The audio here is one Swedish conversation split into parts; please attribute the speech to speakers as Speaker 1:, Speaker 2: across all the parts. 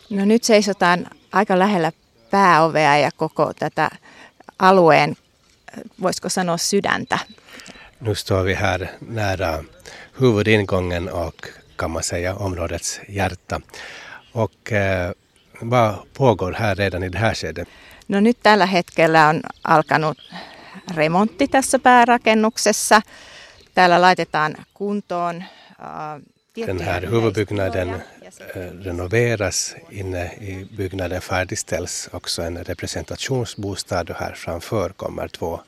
Speaker 1: No nyt seisotaan aika lähellä pääovea ja koko tätä alueen, voisiko sanoa sydäntä.
Speaker 2: Nu står vi här nära huvudingången och kan man säga områdets hjärta. Och vad pågår här redan i det här skedet?
Speaker 1: No nyt tällä hetkellä on alkanut remontti tässä päärakennuksessa. Täällä laitetaan kuntoon
Speaker 2: Den här huvudbyggnaden renoveras. Inne i byggnaden färdigställs också en representationsbostad och här framför kommer 2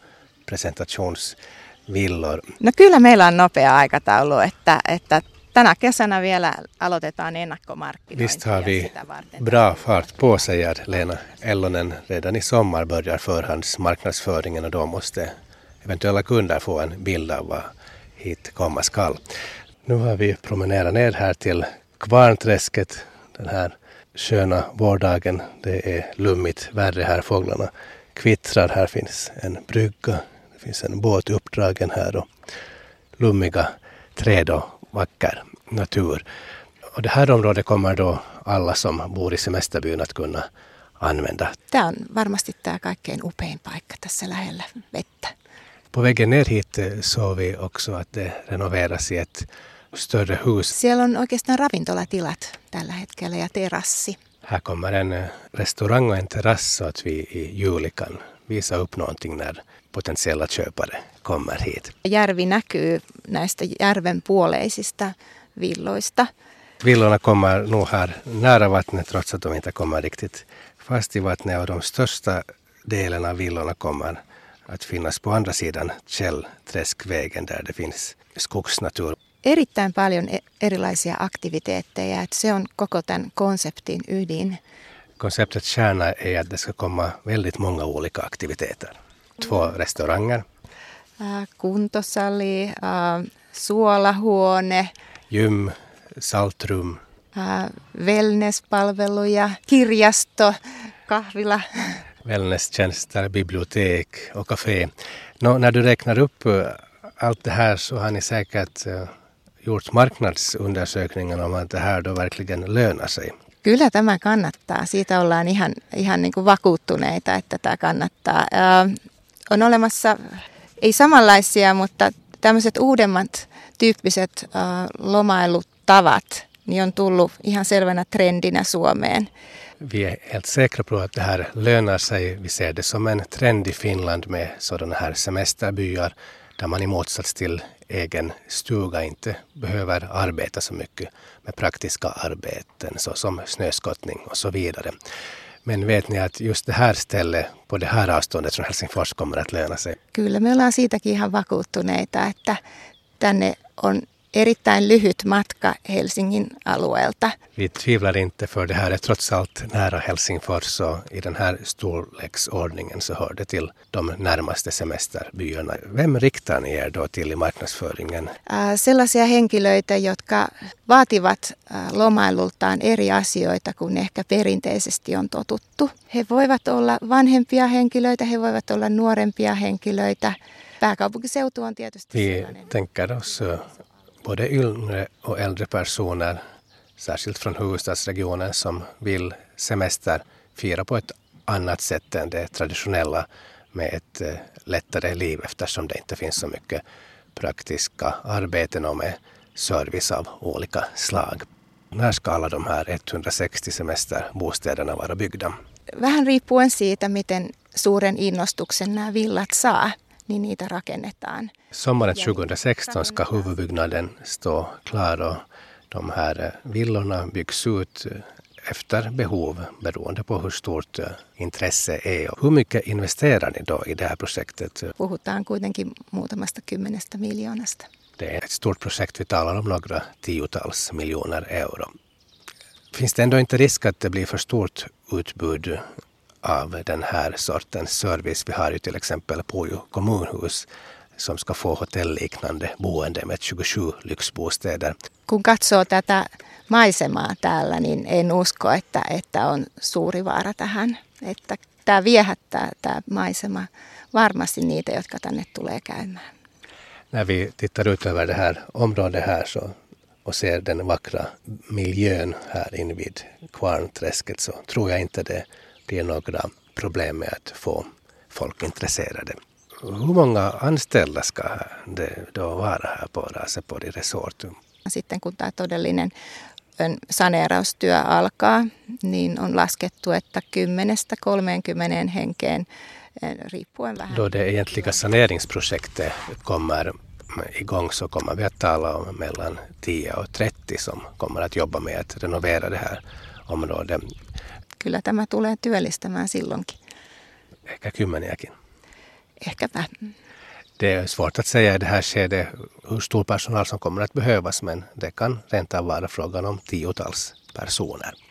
Speaker 2: presentationsvillor.
Speaker 1: No kyllä meillä on nopea aikataulu, että tänä kesänä vielä aloitetaan ennakkomarkkinointi.
Speaker 2: Visst har vi bra fart på, säger Lena Ellonen. Redan i sommar börjar förhandsmarknadsföringen och då måste eventuella kunder få en bild av vad hit komma skall. Nu har vi promenerat ner här till Kvarnträsket den här sköna vårdagen. Det är lummigt värre här, fåglarna kvittrar. Här finns en brygga, det finns en båt uppdragen här och lummiga träd och vacker natur. Och det här området kommer då alla som bor i semesterbyn att kunna använda.
Speaker 1: Tämä on varmasti tämä kaikkein upein paikka tässä lähellä vettä.
Speaker 2: På vägen ner hit såg vi också att det renoveras i ett större hus.
Speaker 1: Siellä on oikeastaan ravintolatilat tällä hetkellä ja terassi.
Speaker 2: Här kommer en restaurang och en terrass så att vi i juli kan visa upp någonting när potentiella köpare kommer hit.
Speaker 1: Järvi näkyy näistä järven puoleisista villoista.
Speaker 2: Villorna kommer nog här nära vattnet trots att de inte kommer riktigt fast i vattnet och de största delen av villorna kommer att finnas på andra sidan Källträskvägen där det finns skogsnatur.
Speaker 1: Erittäin paljon erilaisia aktiviteetteja, että se on koko tämän konseptin ydin.
Speaker 2: Konceptet kärna är att det ska komma väldigt många olika aktiviteter. 2 restauranger.
Speaker 1: Kuntosali, suolahuone.
Speaker 2: Gym, saltrum.
Speaker 1: Wellnesspalveluja, kirjasto, kahvila.
Speaker 2: Wellnesstjänster, bibliotek och café. När du räknar upp allt det här så har ni säkert gjort marknadsundersökningar om att det här då verkligen lönar sig.
Speaker 1: Kyllä tämä kannattaa. Siitä ollaan ihan niin kuin vakuuttuneita, että tämä kannattaa. On olemassa, ei samanlaisia, mutta tämmöiset uudemmat tyyppiset lomailutavat niin on tullut ihan selvänä trendinä Suomeen.
Speaker 2: Vi är helt säkra på att det här lönar sig. Vi ser det som en trend i Finland med sådana här semesterbyar där man i motsats till egen stuga inte behöver arbeta så mycket med praktiska arbeten såsom snöskottning och så vidare. Men vet ni att just det här stället på det här avståndet från Helsingfors kommer att löna sig?
Speaker 1: Kyllä me ollaan siitäkin ihan vakuuttuneita, että tänne on erittäin lyhyt matka Helsingin alueelta.
Speaker 2: Vi tvivlar inte för det här är trots allt nära Helsingfors och i den här storleksordningen så hör det till de närmaste semesterbyarna. Vem riktar ni er då till i marknadsföringen?
Speaker 1: Sellaisia henkilöitä, jotka vaativat lomailultaan eri asioita kuin ehkä perinteisesti on totuttu. He voivat olla vanhempia henkilöitä, he voivat olla nuorempia henkilöitä. Pääkaupunkiseutu on tietysti sellainen.
Speaker 2: Vi tänker oss både yngre och äldre personer, särskilt från huvudstadsregionen som vill fira på ett annat sätt än det traditionella med ett lättare liv eftersom det inte finns så mycket praktiska arbeten och med service av olika slag. När ska alla de här 160 semesterbostäderna vara byggda?
Speaker 1: Vähän riippuen siitä, miten suuren innostuksen nämä villat saa, niin niitä rakennetaan.
Speaker 2: Sommaren 2016 ska huvudbyggnaden stå klar och de här villorna byggs ut efter behov beroende på hur stort intresse är. Hur mycket investerar ni då i det här projektet?
Speaker 1: Puhutaan kuitenkin muutamasta 10 miljoonasta.
Speaker 2: Det är ett stort projekt, vi talar om några tiotals miljoner euro. Finns det ändå inte risk att det blir för stort utbud av den här sortens service? Vi har ju till exempel Pujo kommunhus som ska få hotelliknande boende med 27 lyxbostäder.
Speaker 1: Kun katsoo tätä maisemaa täällä, niin en usko, että on suuri vaara tähän. Että tämä viehättää tämä maisema varmasti niitä, jotka tänne tulee käymään.
Speaker 2: När vi tittar ut över det här området här så och ser den vackra miljön här invid Kvarnträsket så tror jag inte det blir några problem med att få folk intresserade. Hur många anställda ska det då vara här på Raasepori Resort?
Speaker 1: Sitten kun tämä todellinen saneeraustyö alkaa, niin on laskettu, että 10-30 henkeen riippuen vähän.
Speaker 2: Då det egentliga saneringsprojektet kommer igång så kommer vi att tala om mellan 10 och 30 som kommer att jobba med att renovera det här området.
Speaker 1: Kyllä tämä tulee työllistämään silloinkin.
Speaker 2: Ehkä 10.
Speaker 1: Ehkäpä.
Speaker 2: Det är svårt att säga i det här skedet hur stor personal som kommer att behövas men det kan rent av vara frågan om 10-tals personer.